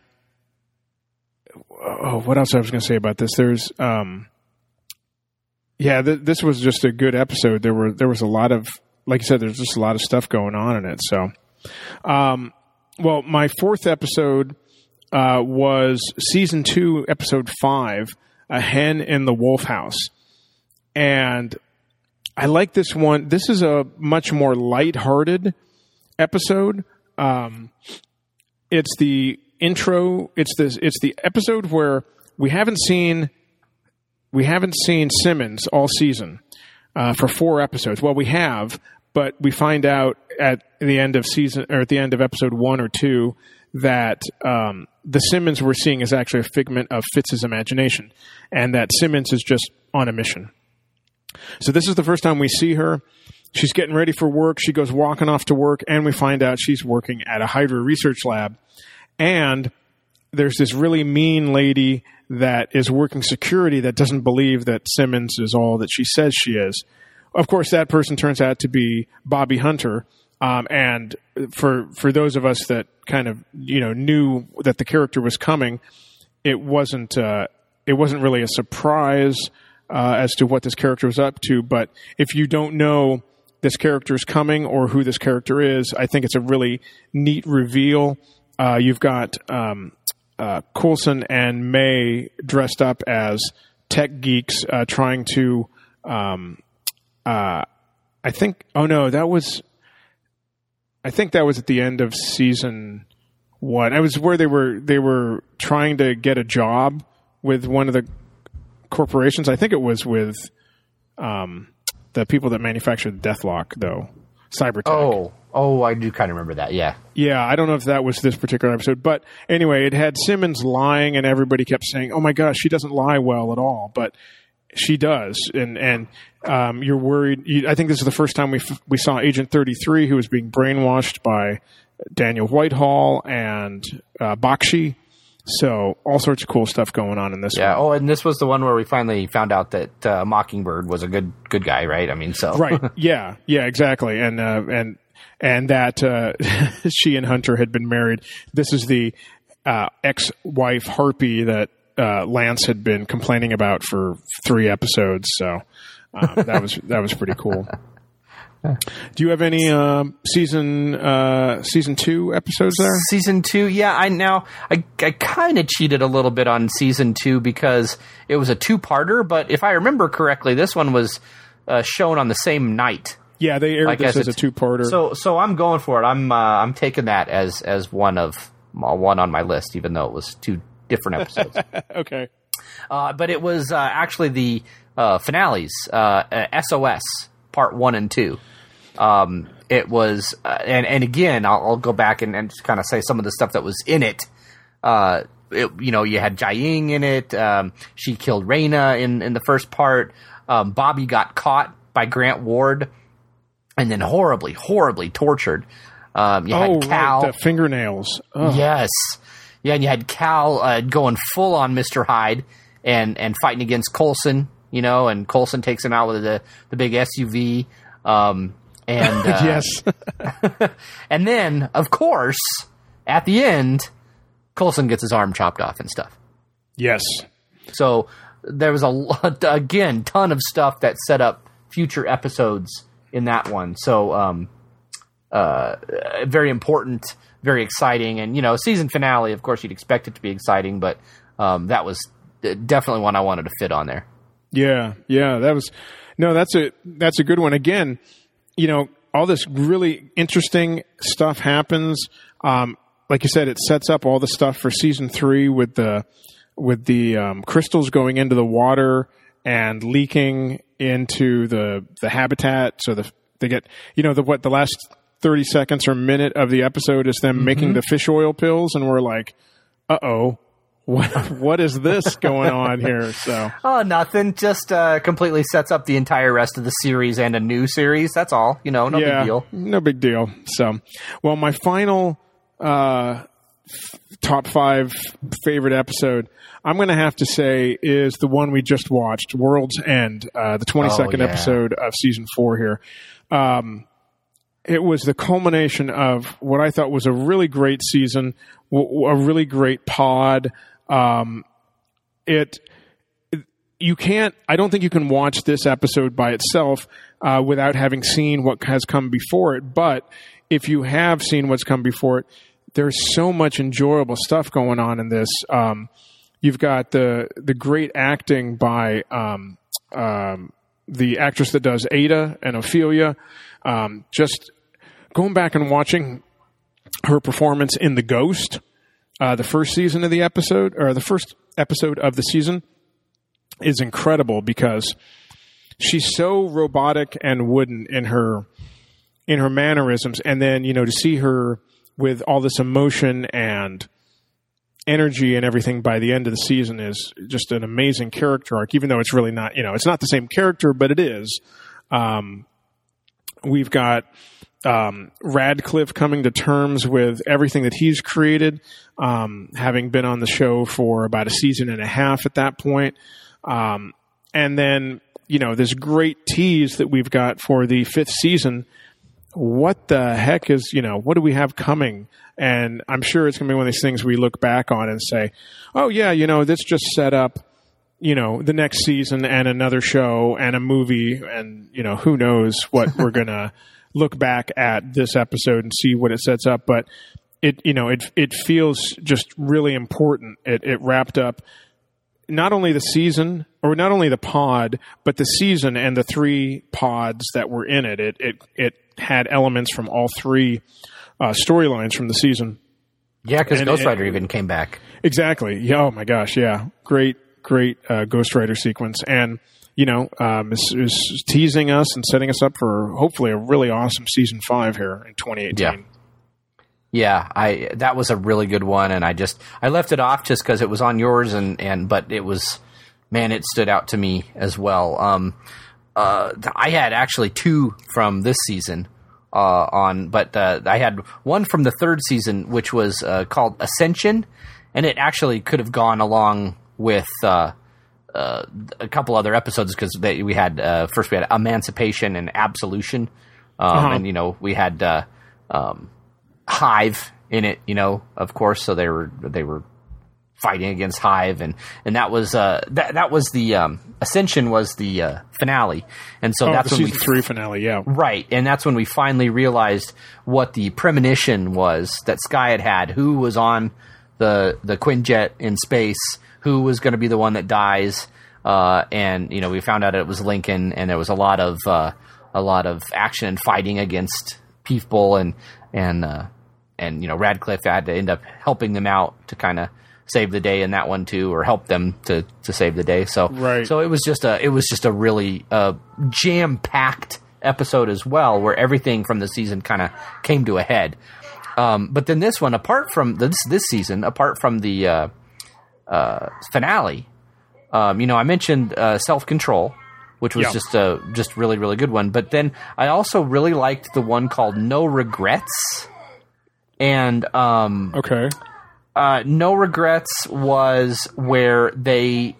oh, what else I was going to say about this? There's, um, yeah, th- this was just a good episode. There were there was a lot of, like you said, there's just a lot of stuff going on in it. So, um, well, my fourth episode uh, was season two, episode five, A Hen in the Wolf House. And I like this one. This is a much more lighthearted episode. Um, it's the intro. It's this. It's the episode where we haven't seen we haven't seen Simmons all season uh, for four episodes. Well, we have, but we find out at the end of season or at the end of episode one or two that um, the Simmons we're seeing is actually a figment of Fitz's imagination, and that Simmons is just on a mission. So this is the first time we see her. She's getting ready for work. She goes walking off to work, and we find out she's working at a Hydra research lab. And there's this really mean lady that is working security that doesn't believe that Simmons is all that she says she is. Of course, that person turns out to be Bobby Hunter. Um, and for for those of us that kind of you know knew that the character was coming, it wasn't uh, it wasn't really a surprise uh, as to what this character was up to. But if you don't know this character is coming or who this character is, I think it's a really neat reveal. Uh, you've got um, uh, Coulson and May dressed up as tech geeks uh, trying to. Um, uh, I think. Oh no, that was. I think that was at the end of season one. It was where they were they were trying to get a job with one of the corporations. I think it was with um, the people that manufactured Deathlock, though. Cybertech. Oh, oh, I do kind of remember that. Yeah, yeah. I don't know if that was this particular episode, but anyway, it had Simmons lying, and everybody kept saying, "Oh my gosh, she doesn't lie well at all," but she does, and and um, you're worried. You, I think this is the first time we f- we saw Agent thirty-three, who was being brainwashed by Daniel Whitehall and uh, Bakshi. So all sorts of cool stuff going on in this. Yeah. one. Oh, and this was the one where we finally found out that uh, Mockingbird was a good good guy, right? I mean, so right. Yeah. Yeah. Exactly. And uh, and and that uh, she and Hunter had been married. This is the uh, ex-wife Harpy that. Uh, Lance had been complaining about for three episodes, so uh, that was that was pretty cool. Do you have any uh, season uh, season two episodes there? Season two, yeah. I now I I kind of cheated a little bit on season two because it was a two-parter, but if I remember correctly, this one was uh, shown on the same night. Yeah, they aired this as a two-parter. So so I'm going for it. I'm uh, I'm taking that as as one of uh, one on my list, even though it was two. Different episodes. Okay. Uh, but it was uh, actually the uh, finales, uh, S O S part one and two. Um, it was, uh, and, and again, I'll, I'll go back and, and just kind of say some of the stuff that was in it. Uh, it you know, you had Jiaying in it. Um, she killed Reyna in, in the first part. Um, Bobby got caught by Grant Ward and then horribly, horribly tortured. Um, you oh, had Cal. Right, the fingernails. Ugh. Yes. Yeah, and you had Cal uh, going full on Mister Hyde and, and fighting against Coulson, you know, and Coulson takes him out with the, the big S U V. Um, and uh, yes. And then, of course, at the end, Coulson gets his arm chopped off and stuff. Yes. So there was a lot, again, ton of stuff that set up future episodes in that one. So um, uh, very important. Very exciting, and you know, season finale. Of course, you'd expect it to be exciting, but um, that was definitely one I wanted to fit on there. Yeah, yeah, that was no. That's a that's a good one. Again, you know, all this really interesting stuff happens. Um, like you said, it sets up all the stuff for season three with the with the um, crystals going into the water and leaking into the the habitat. So the they get you know the what the last. thirty seconds or minute of the episode is them mm-hmm. making the fish oil pills, and we're like, uh-oh, what, what is this going on here? So, oh, nothing. Just uh, completely sets up the entire rest of the series and a new series. That's all. You know, no yeah, big deal. No big deal. So, well, my final uh, f- top five favorite episode, I'm going to have to say, is the one we just watched, World's End, uh, the twenty-second oh, yeah. episode of season four here. Um, It was the culmination of what I thought was a really great season, a really great pod. Um, it, you can't, I don't think you can watch this episode by itself uh, without having seen what has come before it. But if you have seen what's come before it, there's so much enjoyable stuff going on in this. Um, you've got the the great acting by um, um, the actress that does Ada and Ophelia. Um, just going back and watching her performance in The Ghost, uh, the first season of the episode, or the first episode of the season, is incredible because she's so robotic and wooden in her in her mannerisms, and then, you know, to see her with all this emotion and energy and everything by the end of the season is just an amazing character arc, even though it's really not, you know, it's not the same character, but it is. Um, we've got um, Radcliffe coming to terms with everything that he's created, um, having been on the show for about a season and a half at that point. Um, and then, you know, this great tease that we've got for the fifth season. What the heck is, you know, what do we have coming? And I'm sure it's going to be one of these things we look back on and say, oh, yeah, you know, this just set up, you know, the next season and another show and a movie. And, you know, who knows what we're going to look back at this episode and see what it sets up. But it, you know, it it feels just really important. It, it wrapped up not only the season, or not only the pod, but the season and the three pods that were in it. It it it had elements from all three uh, storylines from the season. Yeah, because And Ghost it- Rider even came back. Exactly. Yeah. Oh my gosh. Yeah. Great, great uh, Ghost Rider sequence, and you know, um, is, is teasing us and setting us up for hopefully a really awesome season five here in twenty eighteen. Yeah. Yeah, I that was a really good one, and I just I left it off just because it was on yours, and, and but it was, man, it stood out to me as well. Um, uh, I had actually two from this season uh, on, but uh, I had one from the third season, which was uh, called Ascension, and it actually could have gone along with uh, uh, a couple other episodes because we had uh, first we had Emancipation and Absolution, um, Uh-huh. and you know we had. Uh, um, Hive in it, you know, of course. So they were they were fighting against Hive, and, and that was uh, that that was the um, Ascension was the uh, finale, and so Oh, that's the when season we three finale. Yeah. right, and that's when we finally realized what the premonition was that Sky had had. Who was on the the Quinjet in space? Who was going to be the one that dies? Uh, and you know, we found out it was Lincoln, and there was a lot of uh, a lot of action and fighting against people, and and uh, and you know, Radcliffe had to end up helping them out to kind of save the day in that one too, or help them to, to save the day. So Right. so it was just a it was just a really uh, jam packed episode as well, where everything from the season kind of came to a head. Um, but then this one, apart from this this season, apart from the uh, uh, finale, um, you know, I mentioned uh, Self Control, which was Yeah. just a just really really good one. But then I also really liked the one called No Regrets, and um, Okay. uh, No Regrets was where they.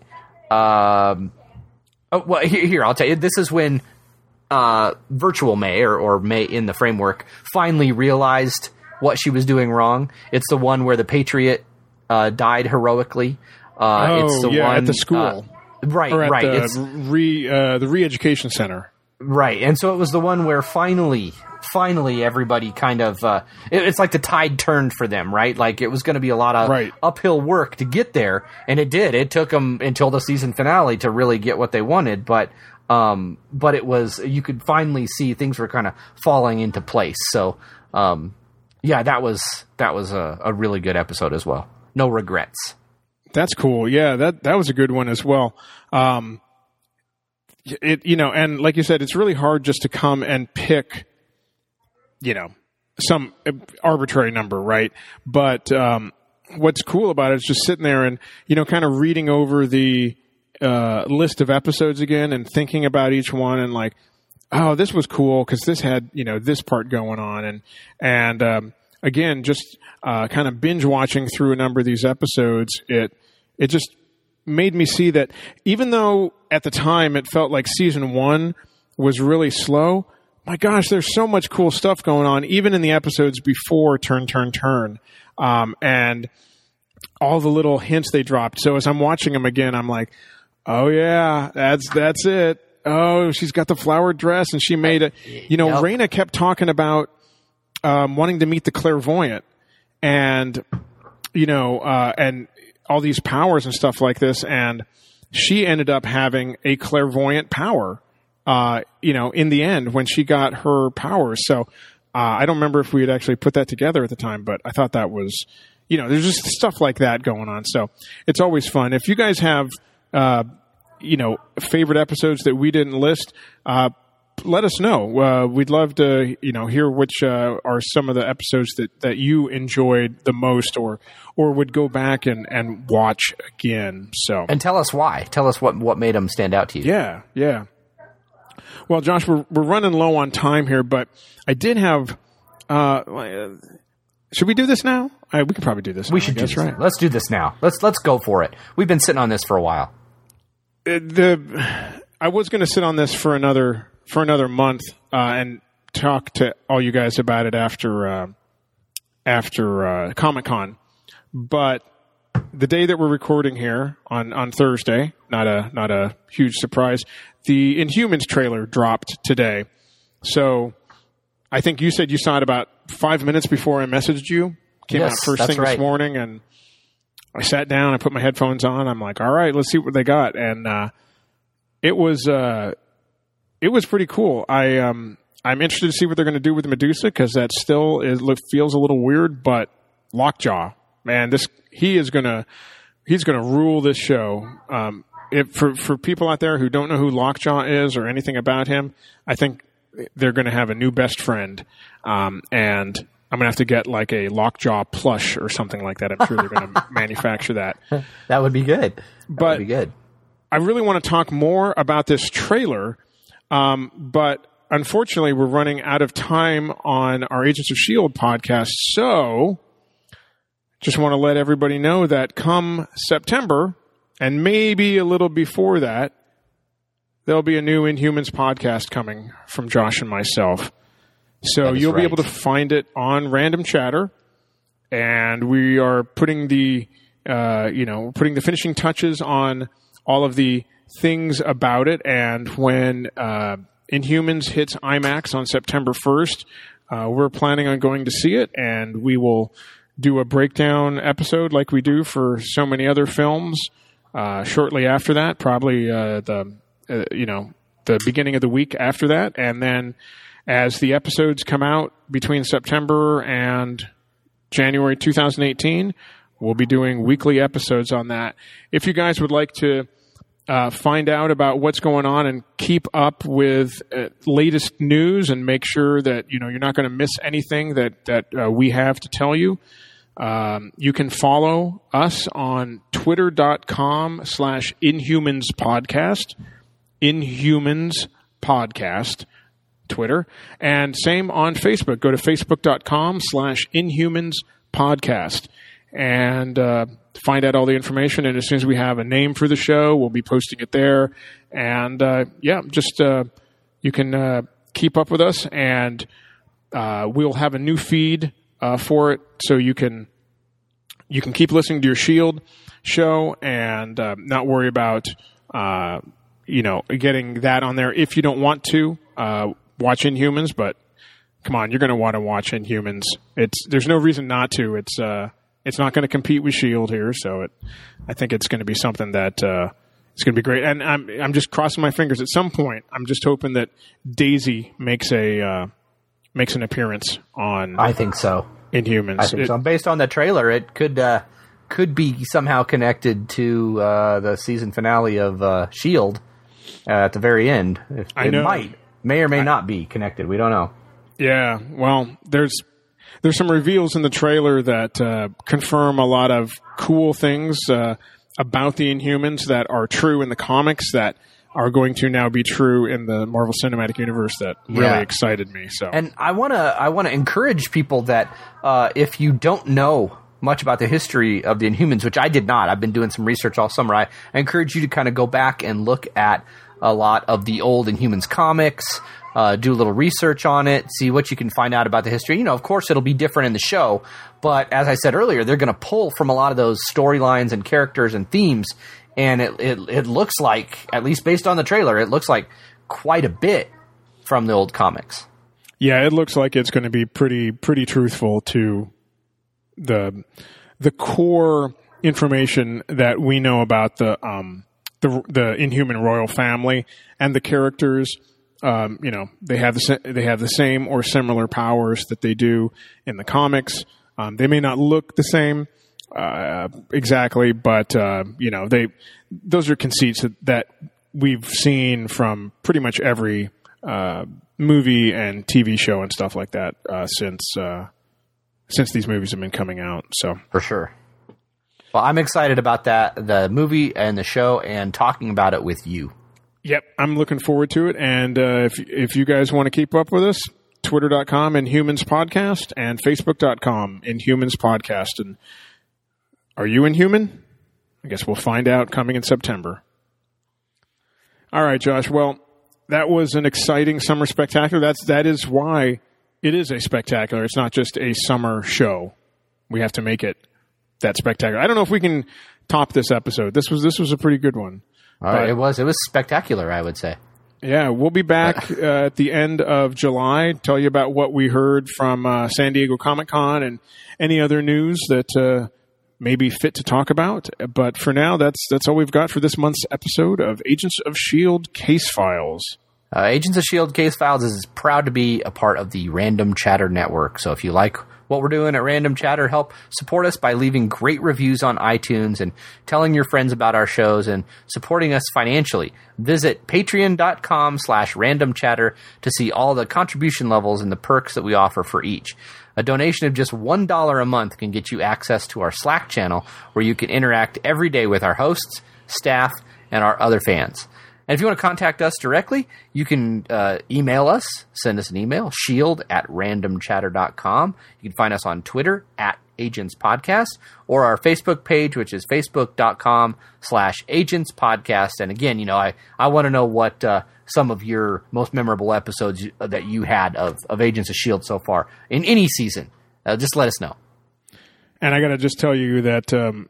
Um, oh, well, here, here I'll tell you. This is when uh, Virtual May or, or May in the framework finally realized what she was doing wrong. It's the one where the Patriot uh, died heroically. Uh, Oh, it's the yeah, one at the school. uh, right, Or at right. the It's, re uh, the re-education center. Right, and so it was the one where finally, finally, everybody kind of uh, it, it's like the tide turned for them, right? Like it was going to be a lot of Right. uphill work to get there, and it did. It took them until the season finale to really get what they wanted, but um, but it was you could finally see things were kind of falling into place. So um, yeah, that was that was a, a really good episode as well. No regrets. That's cool. Yeah, that that was a good one as well. Um, it you know, and like you said, it's really hard just to come and pick, you know, some arbitrary number, right? But um, what's cool about it is just sitting there and you know, kind of reading over the uh, list of episodes again and thinking about each one and like, oh, this was cool because this had you know this part going on and and um, again, just uh, kind of binge watching through a number of these episodes, it it just made me see that even though at the time it felt like season one was really slow, my gosh, there's so much cool stuff going on, even in the episodes before Turn, Turn, Turn. Um, and all the little hints they dropped. So as I'm watching them again, I'm like, oh yeah, that's, that's it. Oh, she's got the flowered dress and she made it. You know, Yep. Raina kept talking about um, wanting to meet the clairvoyant and, you know, uh, and all these powers and stuff like this, and she ended up having a clairvoyant power, uh, you know, in the end when she got her powers. So uh, I don't remember if we had actually put that together at the time, but I thought that was, you know, there's just stuff like that going on. So it's always fun. If you guys have, uh, you know, favorite episodes that we didn't list, uh, let us know. Uh, we'd love to, you know, hear which uh, are some of the episodes that, that you enjoyed the most, or or would go back and, and watch again. So and tell us why. Tell us what, what made them stand out to you. Yeah, yeah. Well, Josh, we're we're running low on time here, but I did have. Uh, should we do this now? Uh, we could probably do this. We now, should I do guess, this. right? Let's do this now. Let's let's go for it. We've been sitting on this for a while. Uh, the I was going to sit on this for another. for another month uh, and talk to all you guys about it after uh, after uh, Comic-Con. But the day that we're recording here on, on Thursday, not a not a huge surprise, the Inhumans trailer dropped today. So I think you said you saw it about five minutes before I messaged you. Came Yes, out first that's thing right. this morning, and I sat down, I put my headphones on. I'm like, all right, let's see what they got. And uh, it was... Uh, It was pretty cool. I um I'm interested to see what they're going to do with Medusa, because that still is feels a little weird. But Lockjaw, man, this he is gonna he's gonna rule this show. Um, if for for people out there who don't know who Lockjaw is or anything about him, I think they're going to have a new best friend. Um, and I'm gonna have to get like a Lockjaw plush or something like that. I'm sure they're going to manufacture that. That would be good. That But would be good. I really want to talk more about this trailer. Um, but unfortunately, we're running out of time on our Agents of S H I E L D podcast. So just want to let everybody know that come September, and maybe a little before that, there'll be a new Inhumans podcast coming from Josh and myself. So That is you'll right. be able to find it on Random Chatter. And we are putting the, uh, you know, putting the finishing touches on all of the things about it. And when uh, Inhumans hits IMAX on September first, uh, we're planning on going to see it, and we will do a breakdown episode like we do for so many other films uh, shortly after that, probably uh, the uh, you know the beginning of the week after that. And then as the episodes come out between September and January two thousand eighteen, we'll be doing weekly episodes on that. If you guys would like to Uh, find out about what's going on and keep up with uh, latest news and make sure that you know you're not going to miss anything that that uh, we have to tell you. Um, you can follow us on twitter.com slash Inhumans podcast, Inhumans podcast, Twitter, and same on Facebook. Go to facebook.com slash Inhumans podcast and uh, find out all the information. And as soon as we have a name for the show, we'll be posting it there. And uh, yeah, just uh, you can uh, keep up with us, and uh, we'll have a new feed uh, for it, so you can you can keep listening to your S H I E L D show and uh, not worry about uh, you know getting that on there if you don't want to uh, watch Inhumans. But come on, you're going to want to watch Inhumans. It's there's no reason not to. It's uh, it's not going to compete with S H I E L D here, so it, I think it's going to be something that uh, it's going to be great. And I'm I'm just crossing my fingers. At some point, I'm just hoping that Daisy makes a uh, makes an appearance on. I think so. Inhumans. I think It- so. Based on the trailer, it could uh, could be somehow connected to uh, the season finale of uh, S H I E L D uh, at the very end. It, I it know. might, may or may not be connected. We don't know. Yeah, well, there's there's some reveals in the trailer that uh, confirm a lot of cool things uh, about the Inhumans that are true in the comics that are going to now be true in the Marvel Cinematic Universe. That really Yeah. excited me. So, And I want to I want to encourage people that uh, if you don't know much about the history of the Inhumans, which I did not, I've been doing some research all summer. I, I encourage you to kind of go back and look at a lot of the old Inhumans comics, uh, do a little research on it, see what you can find out about the history. You know, of course, it'll be different in the show, but as I said earlier, they're going to pull from a lot of those storylines and characters and themes. And it, it it looks like, at least based on the trailer, it looks like quite a bit from the old comics. yeah, it looks like it's going to be pretty pretty truthful to the the core information that we know about the um, the the Inhuman royal family and the characters. Um, you know, they have the sa- they have the same or similar powers that they do in the comics. Um, they may not look the same uh, exactly, but uh, you know, they those are conceits that, that we've seen from pretty much every uh, movie and T V show and stuff like that uh, since uh, since these movies have been coming out. So for sure. Well, I'm excited about that, the movie and the show, and talking about it with you. Yep, I'm looking forward to it. And uh, if if you guys want to keep up with us, twitter dot com Inhumans Podcast and facebook dot com Inhumans Podcast. And are you Inhuman? I guess we'll find out coming in September. All right, Josh. Well, that was an exciting summer spectacular. That's that is why it is a spectacular. It's not just a summer show. We have to make it that spectacular. I don't know if we can top this episode. This was this was a pretty good one. All right, it was it was spectacular, I would say. Yeah, we'll be back uh, at the end of July, tell you about what we heard from uh, San Diego Comic-Con and any other news that uh, may be fit to talk about. But for now, that's that's all we've got for this month's episode of Agents of S H I E L D Case Files. Uh, Agents of S H I E L D Case Files is proud to be a part of the Random Chatter Network. So if you like what we're doing at Random Chatter, help support us by leaving great reviews on iTunes and telling your friends about our shows and supporting us financially. Visit patreon dot com slash random chatter to see all the contribution levels and the perks that we offer for each. A donation of just one dollar a month can get you access to our Slack channel where you can interact every day with our hosts, staff, and our other fans. And if you want to contact us directly, you can uh, email us, send us an email, shield at random chatter dot com. You can find us on Twitter at Agents Podcast, or our Facebook page, which is facebook dot com slash Agents Podcast. And again, you know, I, I want to know what uh, some of your most memorable episodes that you had of, of Agents of S H I E L D so far in any season. Uh, just let us know. And I got to just tell you that um,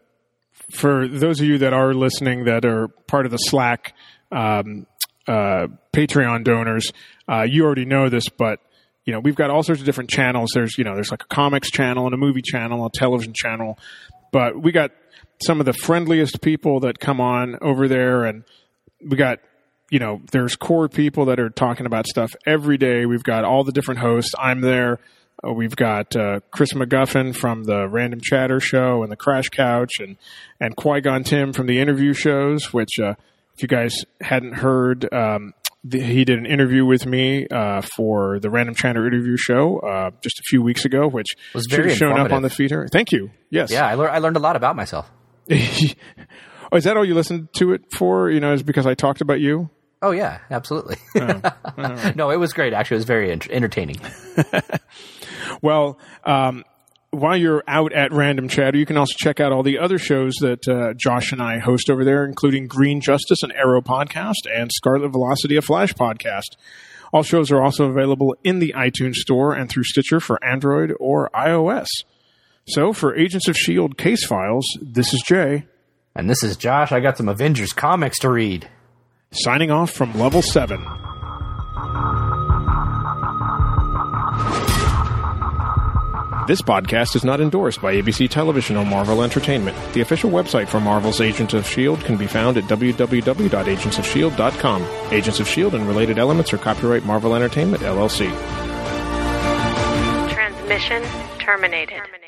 for those of you that are listening that are part of the Slack Um, uh, Patreon donors, uh, you already know this, but you know we've got all sorts of different channels. There's you know there's like a comics channel and a movie channel, a television channel, but we got some of the friendliest people that come on over there, and we got you know there's core people that are talking about stuff every day. We've got all the different hosts. I'm there. Uh, we've got uh, Chris McGuffin from the Random Chatter Show and the Crash Couch, and and Qui-Gon Tim from the interview shows, which. Uh, If you guys hadn't heard, um, the, he did an interview with me uh, for the Random Chatter interview show uh, just a few weeks ago, which was should very have shown informative. up on the feed here. Thank you. Yes. Yeah, I, lear- I learned a lot about myself. Oh, is that all you listened to it for? You know, is it because I talked about you? Oh, yeah, absolutely. Oh, right. No, it was great. Actually, it was very ent- entertaining. Well, um, while you're out at Random Chatter, you can also check out all the other shows that uh, Josh and I host over there, including Green Justice, an Arrow podcast, and Scarlet Velocity, a Flash podcast. All shows are also available in the iTunes Store and through Stitcher for Android or iOS. So, for Agents of S H I E L D Case Files, this is Jay. And this is Josh. I got some Avengers comics to read. Signing off from Level seven. This podcast is not endorsed by A B C Television or Marvel Entertainment. The official website for Marvel's Agents of S H I E L D can be found at w w w dot agents of shield dot com. Agents of S H I E L D and related elements are copyright Marvel Entertainment, L L C. Transmission terminated.